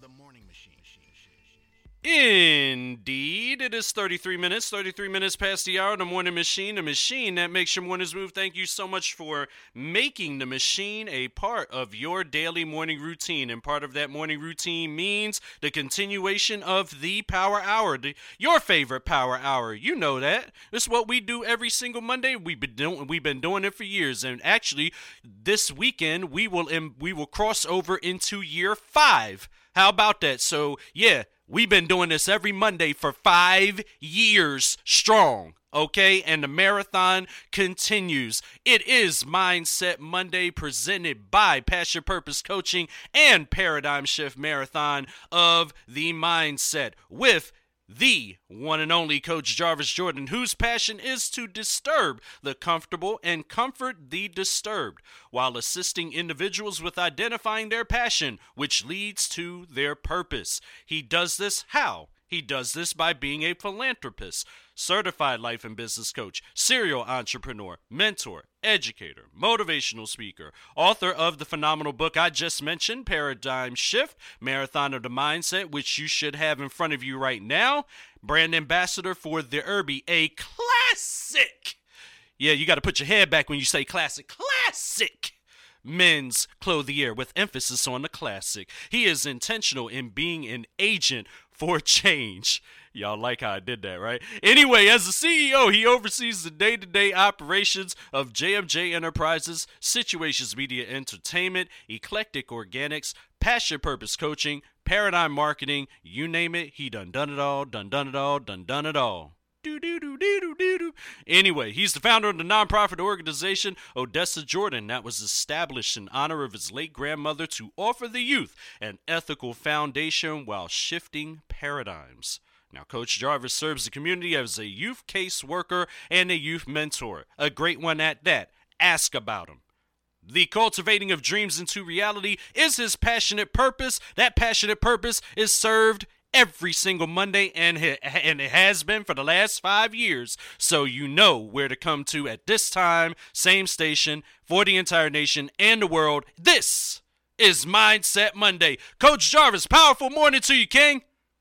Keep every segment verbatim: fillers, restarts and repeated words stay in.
Indeed, it is thirty-three minutes, thirty-three minutes past the hour of the morning machine, the machine that makes your mornings move. Thank you so much for making the machine a part of your daily morning routine. And part of that morning routine means the continuation of the Power Hour, the, your favorite Power Hour. You know that. It's what we do every single Monday. We've been doing, we've been doing it for years. And actually, this weekend, we will, we will cross over into year five. How about that? So, yeah. We've been doing this every Monday for five years strong, okay? And the marathon continues. It is Mindset Monday presented by Passion Purpose Coaching and Paradigm Shift Marathon of the Mindset with the one and only Coach Jarvis Jordan, whose passion is to disturb the comfortable and comfort the disturbed, while assisting individuals with identifying their passion, which leads to their purpose. He does this how? He does this by being a philanthropist, certified life and business coach, serial entrepreneur, mentor, educator, motivational speaker, author of the phenomenal book I just mentioned, Paradigm Shift, Marathon of the Mindset, which you should have in front of you right now, brand ambassador for the Irby, a classic. Yeah, you got to put your head back when you say classic. Classic! Men's clothier with emphasis on the classic. He is intentional in being an agent for change. Y'all like how I did that, right? Anyway, as the C E O, he oversees the day-to-day operations of J M J Enterprises, Situations Media Entertainment, Eclectic Organics, Passion Purpose Coaching, Paradigm Marketing, you name it, he done done it all, done done it all, done done it all. Anyway, he's the founder of the nonprofit organization Odessa Jordan that was established in honor of his late grandmother to offer the youth an ethical foundation while shifting paradigms. Now, Coach Jarvis serves the community as a youth case worker and a youth mentor, a great one at that. Ask about him. The cultivating of dreams into reality is his passionate purpose. That passionate purpose is served every single Monday, and it, and it has been for the last five years. So you know where to come to at this time, same station, for the entire nation and the world. This is Mindset Monday. Coach Jarvis, powerful morning to you, King.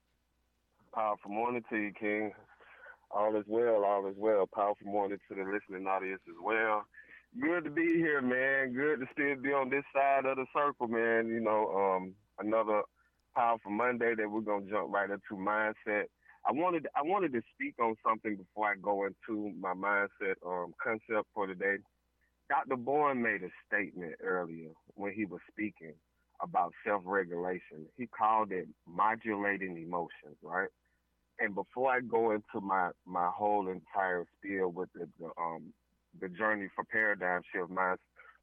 Powerful morning to you, King. All is well, all is well. Powerful morning to the listening audience as well. Good to be here, man. Good to still be on this side of the circle, man. You know, um, another powerful Monday that we're gonna jump right into mindset. I wanted I wanted to speak on something before I go into my mindset um, concept for today. Doctor Bourne made a statement earlier when he was speaking about self-regulation. He called it modulating emotions, right? And before I go into my, my whole entire spiel with the, the um the journey for paradigm shift minds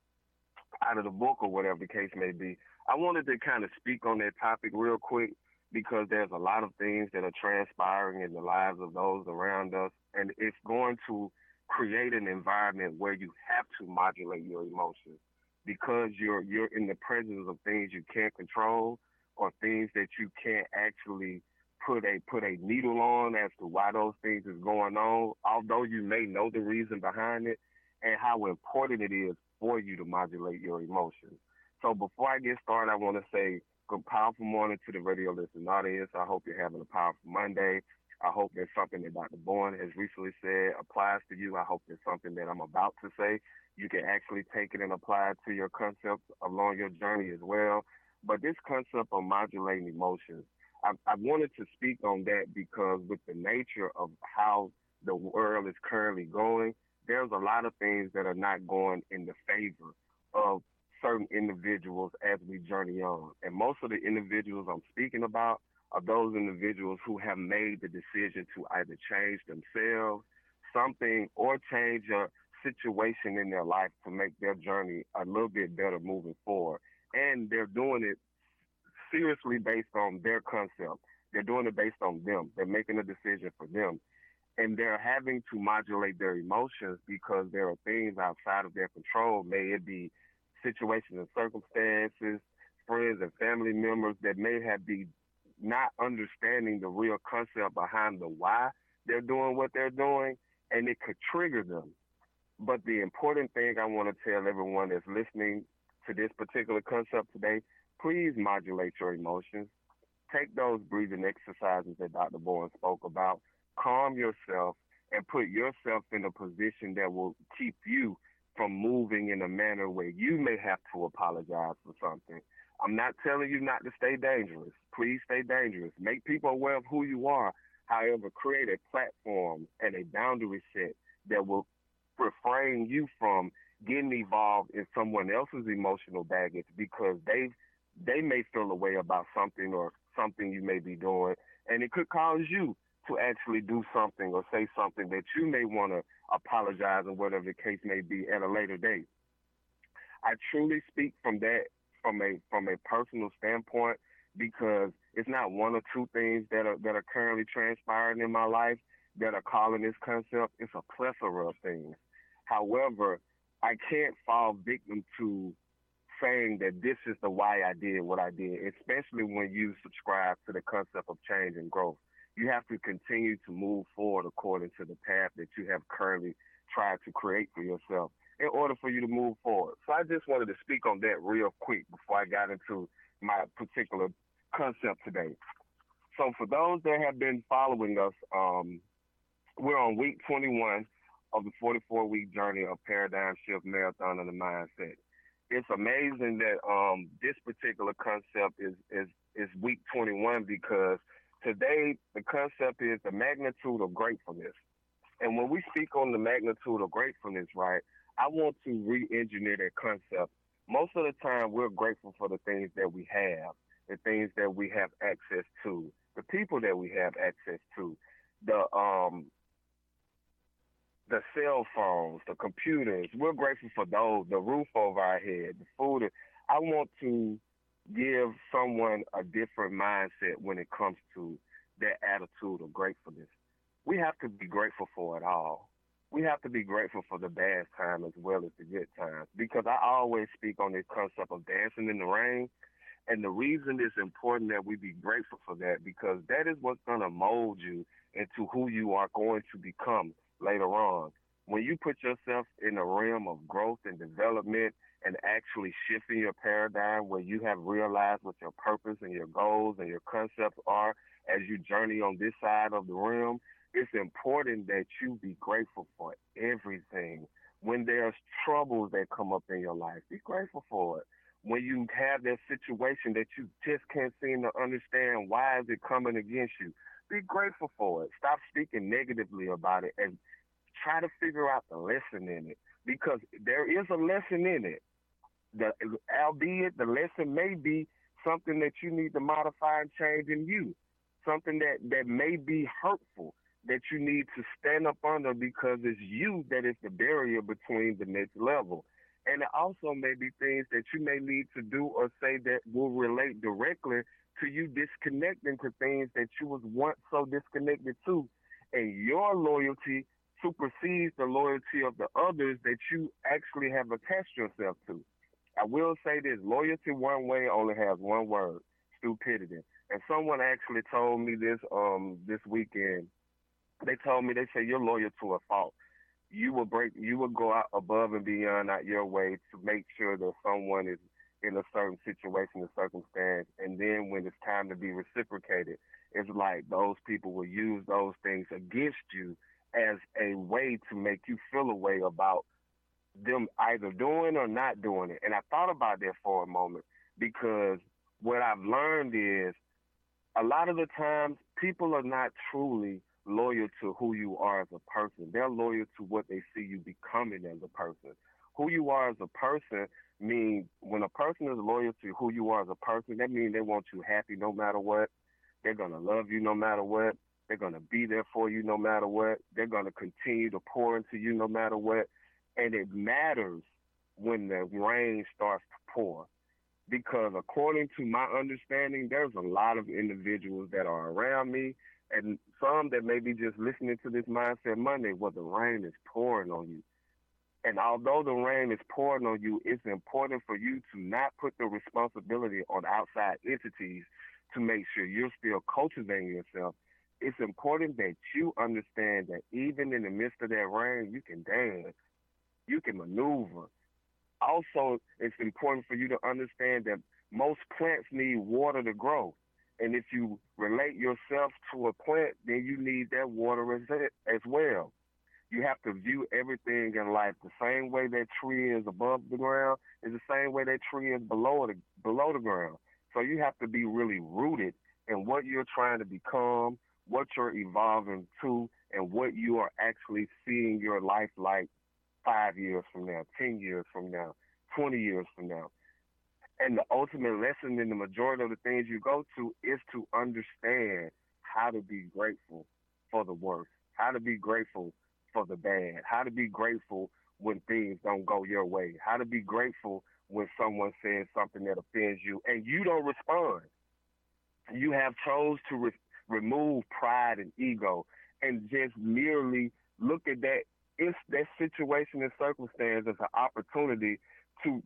out of the book or whatever the case may be, I wanted to kind of speak on that topic real quick because there's a lot of things that are transpiring in the lives of those around us, and it's going to create an environment where you have to modulate your emotions because you're you're in the presence of things you can't control or things that you can't actually put a put a needle on as to why those things is going on, although you may know the reason behind it and how important it is for you to modulate your emotions. So before I get started, I want to say good powerful morning to the radio listening audience. I hope you're having a powerful Monday. I hope that something that Doctor Bourne has recently said applies to you. I hope that something that I'm about to say, you can actually take it and apply it to your concepts along your journey as well. But this concept of modulating emotions, I, I wanted to speak on that because with the nature of how the world is currently going, there's a lot of things that are not going in the favor of certain individuals as we journey on. And most of the individuals I'm speaking about are those individuals who have made the decision to either change themselves, something, or change a situation in their life to make their journey a little bit better moving forward. And they're doing it seriously based on their concept. They're doing it based on them. They're making a decision for them. And they're having to modulate their emotions because there are things outside of their control. May it be situations and circumstances, friends and family members that may have be not understanding the real concept behind the why they're doing what they're doing, and it could trigger them. But the important thing I want to tell everyone that's listening to this particular concept today, please modulate your emotions. Take those breathing exercises that Doctor Bowen spoke about. Calm yourself and put yourself in a position that will keep you from moving in a manner where you may have to apologize for something. I'm not telling you not to stay dangerous. Please stay dangerous. Make people aware of who you are. However, create a platform and a boundary set that will refrain you from getting involved in someone else's emotional baggage because they they may feel a way about something or something you may be doing, and it could cause you to actually do something or say something that you may want to apologize or whatever the case may be at a later date. I truly speak from that from a from a personal standpoint because it's not one or two things that are that are currently transpiring in my life that are calling this concept. It's a plethora of things. However, I can't fall victim to saying that this is the why I did what I did, especially when you subscribe to the concept of change and growth. You have to continue to move forward according to the path that you have currently tried to create for yourself in order for you to move forward. So I just wanted to speak on that real quick before I got into my particular concept today. So for those that have been following us, um, we're on week twenty-one of the forty-four week journey of Paradigm Shift Marathon of the Mindset. It's amazing that um, this particular concept is, is, is week twenty-one because today the concept is the magnitude of gratefulness. And when we speak on the magnitude of gratefulness, right, I want to re-engineer that concept. Most of the time we're grateful for the things that we have, the things that we have access to, the people that we have access to, the um the cell phones, the computers. We're grateful for those, the roof over our head, the food. I want to give someone a different mindset when it comes to that attitude of gratefulness. We have to be grateful for it all. We have to be grateful for the bad time as well as the good times because I always speak on this concept of dancing in the rain. And the reason it's important that we be grateful for that because that is what's going to mold you into who you are going to become later on. When you put yourself in a realm of growth and development and actually shifting your paradigm where you have realized what your purpose and your goals and your concepts are as you journey on this side of the realm, it's important that you be grateful for everything. When there's troubles that come up in your life, be grateful for it. When you have that situation that you just can't seem to understand why is it coming against you, be grateful for it. Stop speaking negatively about it and try to figure out the lesson in it because there is a lesson in it. The, albeit the lesson may be something that you need to modify and change in you, something that, that may be hurtful that you need to stand up under because it's you that is the barrier between the next level. And it also may be things that you may need to do or say that will relate directly to you disconnecting to things that you was once so disconnected to. And your loyalty supersedes the loyalty of the others that you actually have attached yourself to. I will say this, loyalty one way only has one word, stupidity. And someone actually told me this um this weekend. They told me, they say, you're loyal to a fault. You will break, you will go out above and beyond out your way to make sure that someone is in a certain situation or circumstance. And then when it's time to be reciprocated, it's like those people will use those things against you as a way to make you feel a way about them either doing or not doing it. And I thought about that for a moment because what I've learned is a lot of the times people are not truly loyal to who you are as a person. They're loyal to what they see you becoming as a person. Who you are as a person means when a person is loyal to who you are as a person, that means they want you happy no matter what. They're going to love you no matter what. They're going to be there for you no matter what. They're going to continue to pour into you no matter what. And it matters when the rain starts to pour. Because according to my understanding, there's a lot of individuals that are around me and some that may be just listening to this Mindset Monday where the rain is pouring on you. And although the rain is pouring on you, it's important for you to not put the responsibility on outside entities to make sure you're still cultivating yourself. It's important that you understand that even in the midst of that rain, you can dance, you can maneuver. Also, it's important for you to understand that most plants need water to grow. And if you relate yourself to a plant, then you need that water as, as well. You have to view everything in life the same way that tree is above the ground is the same way that tree is below the below the ground. So you have to be really rooted in what you're trying to become, what you're evolving to, and what you are actually seeing your life like five years from now, ten years from now, twenty years from now. And the ultimate lesson in the majority of the things you go to is to understand how to be grateful for the worst, how to be grateful for the bad, how to be grateful when things don't go your way, how to be grateful when someone says something that offends you and you don't respond. You have chose to re- remove pride and ego and just merely look at that it's that situation and circumstance as an opportunity to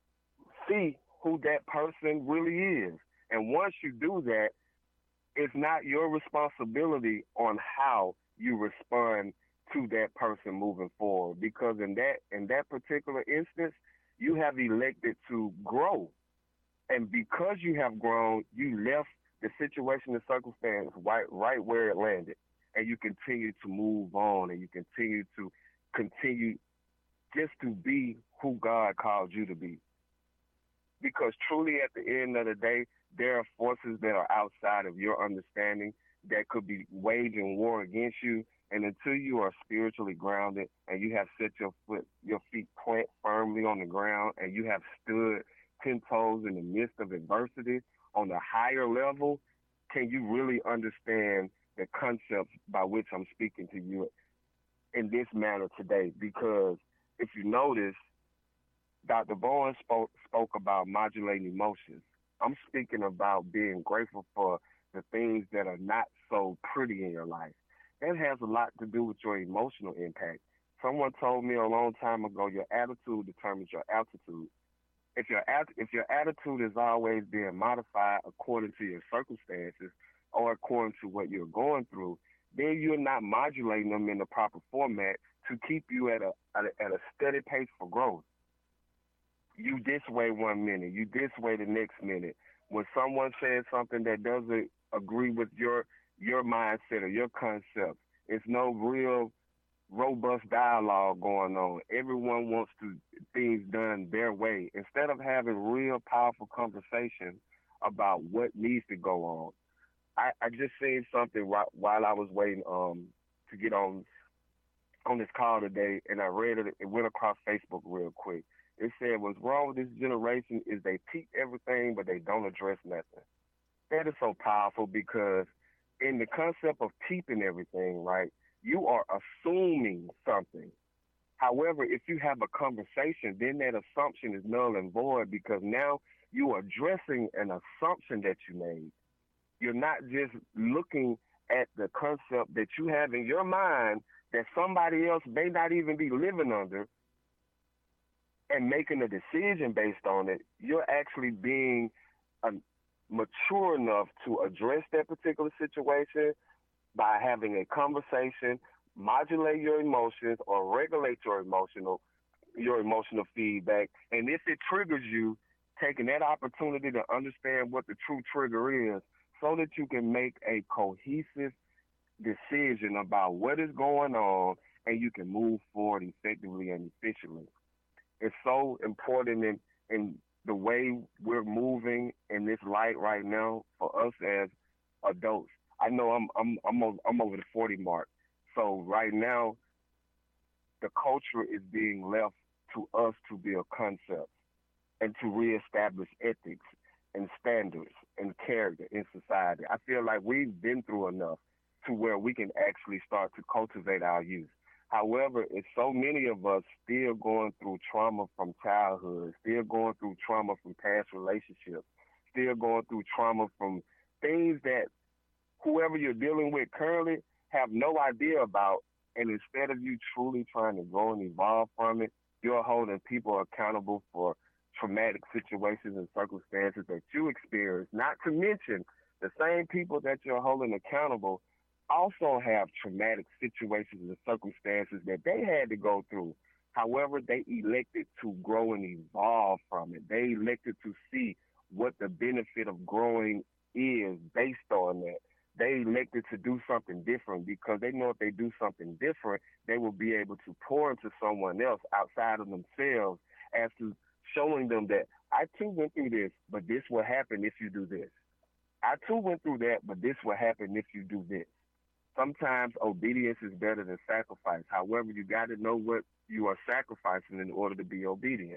see who that person really is. And once you do that, it's not your responsibility on how you respond to that person moving forward. Because in that in that particular instance, you have elected to grow. And because you have grown, you left the situation and circumstance right right where it landed. And you continue to move on and you continue to continue just to be who God called you to be. Because truly at the end of the day, there are forces that are outside of your understanding that could be waging war against you. And until you are spiritually grounded and you have set your foot, your feet plant firmly on the ground and you have stood ten toes in the midst of adversity on a higher level, can you really understand the concepts by which I'm speaking to you in this manner today? Because if you notice, Doctor Bowen spoke, spoke about modulating emotions. I'm speaking about being grateful for the things that are not so pretty in your life. That has a lot to do with your emotional impact. Someone told me a long time ago, your attitude determines your altitude. If your if your attitude is always being modified according to your circumstances or according to what you're going through, then you're not modulating them in the proper format to keep you at a at a, at a steady pace for growth. You this way one minute, you this way the next minute. When someone says something that doesn't agree with your your mindset or your concept, it's no real robust dialogue going on. Everyone wants to things done their way instead of having real powerful conversation about what needs to go on. I, I just seen something right, while I was waiting um to get on on this call today, and I read it. It went across Facebook real quick. It said, what's wrong with this generation is they peep everything, but they don't address nothing. That is so powerful because in the concept of peeping everything, right, you are assuming something. However, if you have a conversation, then that assumption is null and void because now you are addressing an assumption that you made. You're not just looking at the concept that you have in your mind that somebody else may not even be living under and making a decision based on it. You're actually being um, mature enough to address that particular situation by having a conversation, modulate your emotions or regulate your emotional your emotional feedback. And if it triggers you, taking that opportunity to understand what the true trigger is so that you can make a cohesive decision about what is going on and you can move forward effectively and efficiently. It's so important in, in the way we're moving in this light right now for us as adults. I know I'm I'm I'm over, I'm over the forty mark. So right now, the culture is being left to us to build concepts and to reestablish ethics and standards and character in society. I feel like we've been through enough to where we can actually start to cultivate our youth. However, it's so many of us still going through trauma from childhood, still going through trauma from past relationships, still going through trauma from things that whoever you're dealing with currently have no idea about. And instead of you truly trying to grow and evolve from it, you're holding people accountable for traumatic situations and circumstances that you experience. Not to mention the same people that you're holding accountable also have traumatic situations and circumstances that they had to go through. However, they elected to grow and evolve from it. They elected to see what the benefit of growing is based to do something different because they know if they do something different, they will be able to pour into someone else outside of themselves as to showing them that I too went through this, but this will happen if you do this. I too went through that, but this will happen if you do this. Sometimes obedience is better than sacrifice. However, you got to know what you are sacrificing in order to be obedient.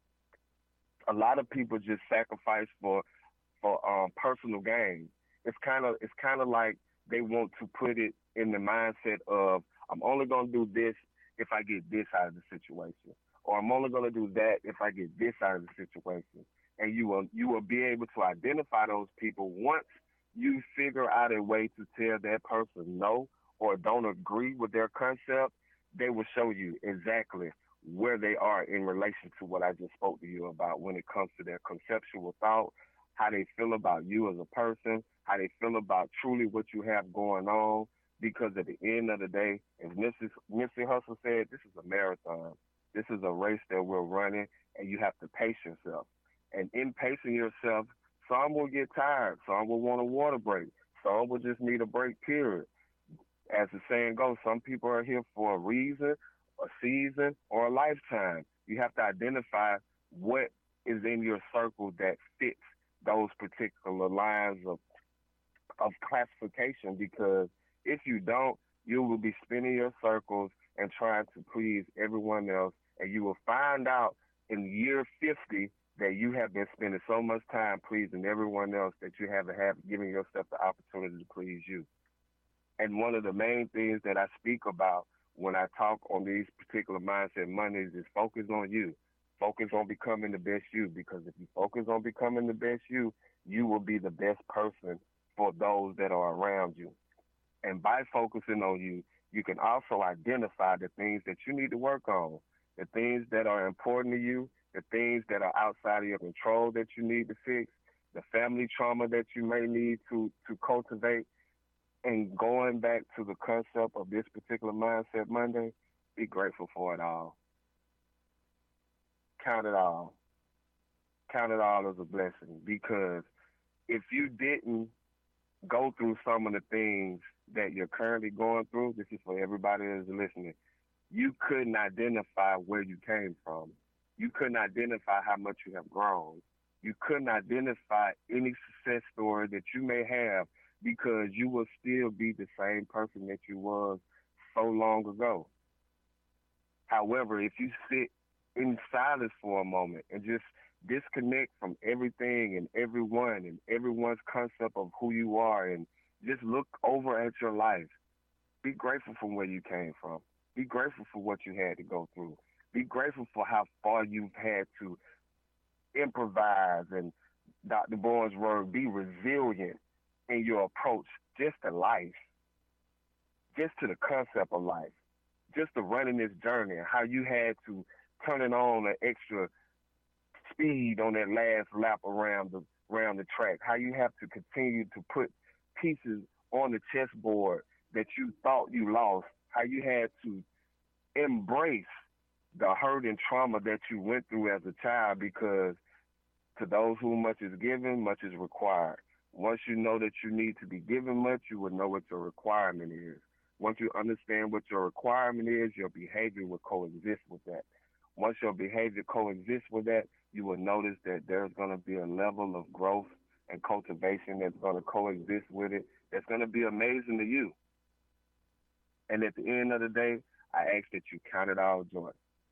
A lot of people just sacrifice for for um, personal gain. It's kind of it's kind of like they want to put it in the mindset of I'm only going to do this if I get this out of the situation, or I'm only going to do that if I get this out of the situation. And you will you will be able to identify those people once you figure out a way to tell that person no or don't agree with their concept. They will show you exactly where they are in relation to what I just spoke to you about when it comes to their conceptual thought, how they feel about you as a person, how they feel about truly what you have going on. Because at the end of the day, as Missus Nipsey Hussle said, this is a marathon. This is a race that we're running, and you have to pace yourself. And in pacing yourself, some will get tired. Some will want a water break. Some will just need a break, period. As the saying goes, some people are here for a reason, a season, or a lifetime. You have to identify what is in your circle that fits those particular lines of of classification, because if you don't, you will be spinning your circles and trying to please everyone else, and you will find out in year fifty that you have been spending so much time pleasing everyone else that you haven't have given yourself the opportunity to please you. And one of the main things that I speak about when I talk on these particular Mindset Mondays is focus on you. Focus on becoming the best you, because if you focus on becoming the best you, you will be the best person for those that are around you. And by focusing on you, you can also identify the things that you need to work on, the things that are important to you, the things that are outside of your control that you need to fix, the family trauma that you may need to, to cultivate. And going back to the concept of this particular Mindset Monday, be grateful for it all. Count it all. Count it all as a blessing, because if you didn't go through some of the things that you're currently going through, this is for everybody that's listening, you couldn't identify where you came from. You couldn't identify how much you have grown. You couldn't identify any success story that you may have, because you will still be the same person that you was so long ago. However, if you sit in silence for a moment and just disconnect from everything and everyone and everyone's concept of who you are and just look over at your life, be grateful for where you came from. Be grateful for what you had to go through. Be grateful for how far you've had to improvise, and Doctor Bourne's word, be resilient in your approach just to life, just to the concept of life, just to running this journey, and how you had to turn it on an extra speed on that last lap around the around the track, how you have to continue to put pieces on the chessboard that you thought you lost, how you had to embrace the hurt and trauma that you went through as a child, because to those who much is given, much is required. Once you know that you need to be given much, you will know what your requirement is. Once you understand what your requirement is, your behavior will coexist with that. Once your behavior coexists with that, you will notice that there's going to be a level of growth and cultivation that's going to coexist with it, that's going to be amazing to you. And at the end of the day, I ask that you count it all joy.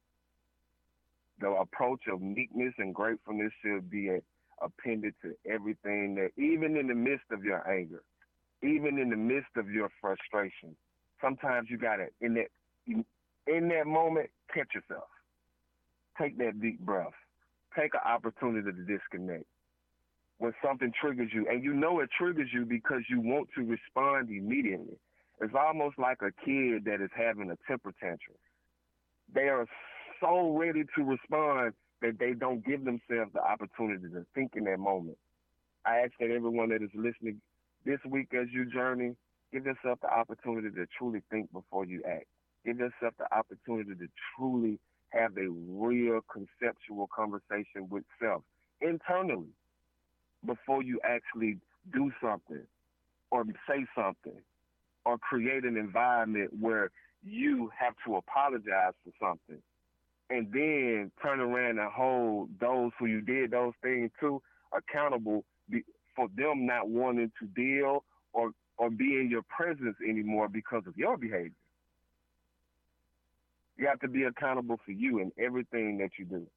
The approach of meekness and gratefulness should be a, appended to everything, that even in the midst of your anger, even in the midst of your frustration, sometimes you got to, in that, in that moment, catch yourself. Take that deep breath. Take an opportunity to disconnect. When something triggers you, and you know it triggers you because you want to respond immediately. It's almost like a kid that is having a temper tantrum. They are so ready to respond that they don't give themselves the opportunity to think in that moment. I ask that everyone that is listening this week as you journey, give yourself the opportunity to truly think before you act. Give yourself the opportunity to truly have a real conceptual conversation with self internally before you actually do something or say something. or create an environment where you have to apologize for something and then turn around and hold those who you did those things to accountable be, for them not wanting to deal or or be in your presence anymore because of your behavior. You have to be accountable for you in everything that you do.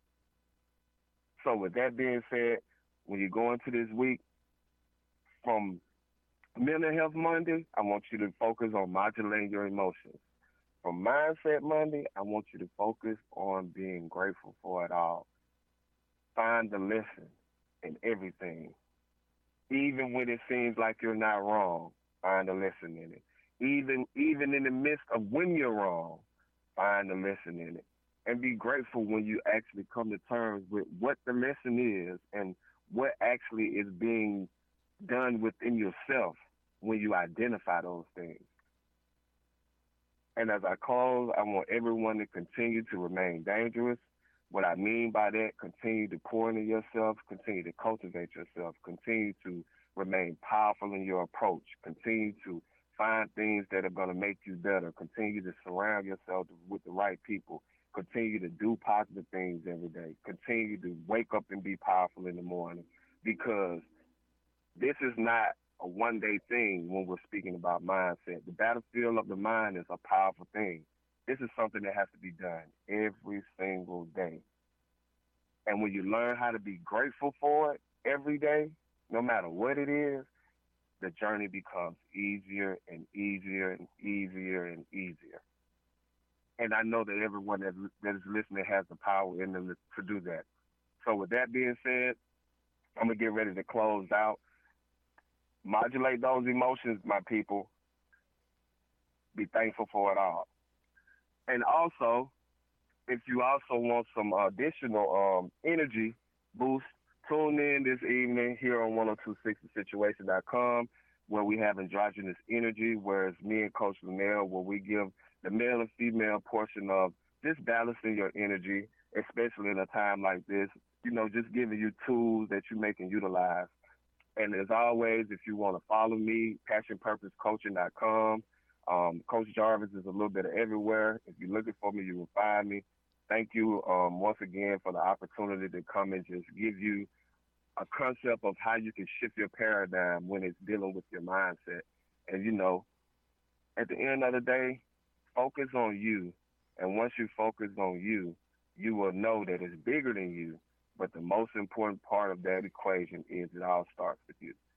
So with that being said, when you go into this week from Mental Health Monday, I want you to focus on modulating your emotions. From Mindset Monday, I want you to focus on being grateful for it all. Find the lesson in everything. Even when it seems like you're not wrong, find a lesson in it. Even even in the midst of when you're wrong, find a lesson in it. And be grateful when you actually come to terms with what the lesson is and what actually is being done within yourself when you identify those things. And as I close, I want everyone to continue to remain dangerous. What I mean by that, continue to pour into yourself, continue to cultivate yourself, continue to remain powerful in your approach, continue to find things that are going to make you better, continue to surround yourself with the right people, continue to do positive things every day, continue to wake up and be powerful in the morning, because this is not a one-day thing when we're speaking about mindset. The battlefield of the mind is a powerful thing. This is something that has to be done every single day. And when you learn how to be grateful for it every day, no matter what it is, the journey becomes easier and easier and easier and easier. And I know that everyone that, that is listening has the power in them to do that. So with that being said, I'm going to get ready to close out. Modulate those emotions, my people. Be thankful for it all. And also, if you also want some additional um, energy boost, tune in this evening here on one oh two six the situation dot com, where we have androgynous energy, where it's me and Coach Linnell, where we give the male and female portion of just balancing your energy, especially in a time like this, you know, just giving you tools that you may can utilize. And as always, if you want to follow me, passion purpose coaching dot com. Um, Coach Jarvis is a little bit of everywhere. If you're looking for me, you will find me. Thank you um, once again for the opportunity to come and just give you a concept of how you can shift your paradigm when it's dealing with your mindset. And, you know, at the end of the day, focus on you. And once you focus on you, you will know that it's bigger than you. But the most important part of that equation is it all starts with you.